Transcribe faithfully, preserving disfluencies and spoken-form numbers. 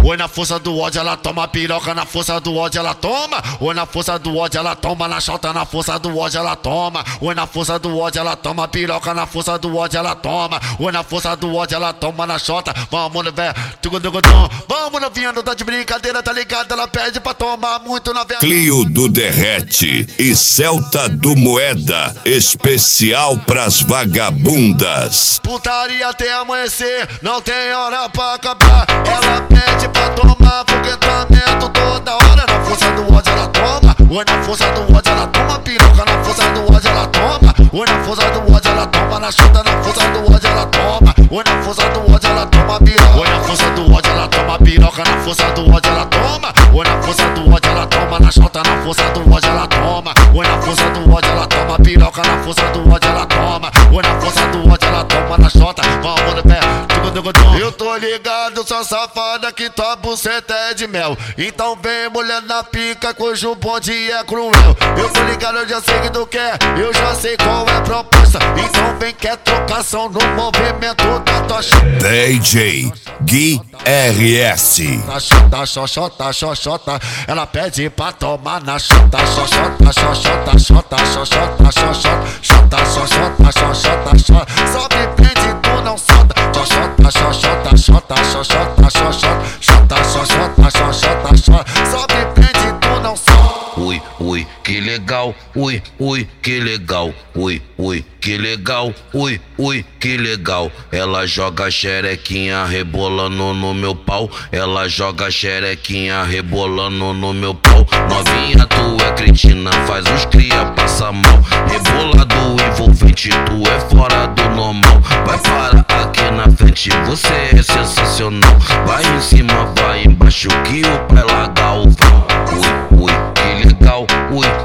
Oi, na força do ódio ela toma piroca, na força do ódio ela toma. Oi, na força do ódio ela toma na chota, na força do ódio ela toma. Oi, na força do ódio ela toma piroca, na força do ódio ela toma. Oi, na força do ódio ela toma na chota. Vamos, no véio, vamos novinha, não tá de brincadeira, tá ligado? Ela pede pra tomar muito na véia. Clio do Derrete e Celta do Moeda, especial pras vagabundas. Putaria até amanhecer, não tem hora pra acabar. Ela pede pra tomar foguetamento toda hora. Na força do ódio ela toma. Oi, na força do ódio ela toma piroca, na força do ódio ela toma. Oi, na força do ódio ela toma na chota, na força do ódio ela toma. Oi, na força do ódio ela toma piroca. Oi, na força do ódio ela toma piroca, na força do ódio ela toma. Oi, na força do ódio ela toma na chota, na força do ódio ela toma. Oi, na força do ódio ela toma piroca, na força do ódio ela toma. Oi, na força do ódio ela toma na chota. Vamos no pé. Eu tô ligado, sua safada, que tua buceta é de mel. Então vem mulher na pica, cujo bonde é cruel. Eu tô ligado, eu já sei que tu quer, eu já sei qual é a proposta. Então vem que é trocação no movimento da tua chota. D J Gui R S. Xota, xoxota, xoxota, ela pede pra tomar na xota. Xoxota, xoxota, xota, xoxota, xoxota, xota, xoxota, xoxota, xota. Sobe, prende, tu não solta. Xoxota, xoxota, xota, xoxota, xoxota, xota, xoxota, xoxota, xota. Sobe, prende, tu não solta. Ui, ui, que legal, ui, ui, que legal, ui, ui, que legal, ui, ui, que legal. Ela joga xerequinha rebolando no meu pau. Ela joga xerequinha rebolando no meu pau. Novinha, tu é cretina, faz os cria passar mal. Rebolado envolvente, tu é fora do normal. Vai para aqui na frente, você é sensacional. Vai em cima, vai embaixo, que o pai larga o vão. Ui, ui, que legal, ui,